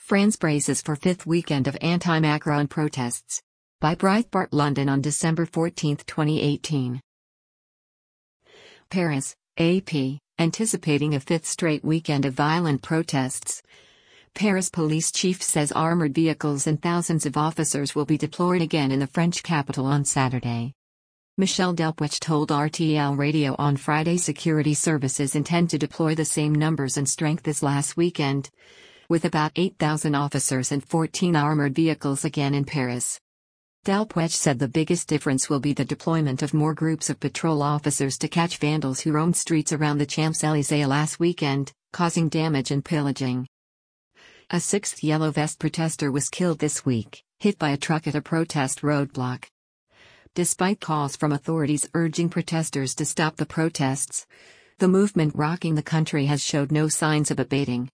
France braces for fifth weekend of anti-Macron protests. By Breitbart London on December 14, 2018. Paris, AP, anticipating a fifth straight weekend of violent protests. Paris police chief says armored vehicles and thousands of officers will be deployed again in the French capital on Saturday. Michel Delpech told RTL Radio on Friday security services intend to deploy the same numbers and strength as last weekend, with about 8,000 officers and 14 armored vehicles again in Paris. Delpech said the biggest difference will be the deployment of more groups of patrol officers to catch vandals who roamed streets around the Champs-Élysées last weekend, causing damage and pillaging. A sixth yellow vest protester was killed this week, hit by a truck at a protest roadblock. Despite calls from authorities urging protesters to stop the protests, the movement rocking the country has showed no signs of abating.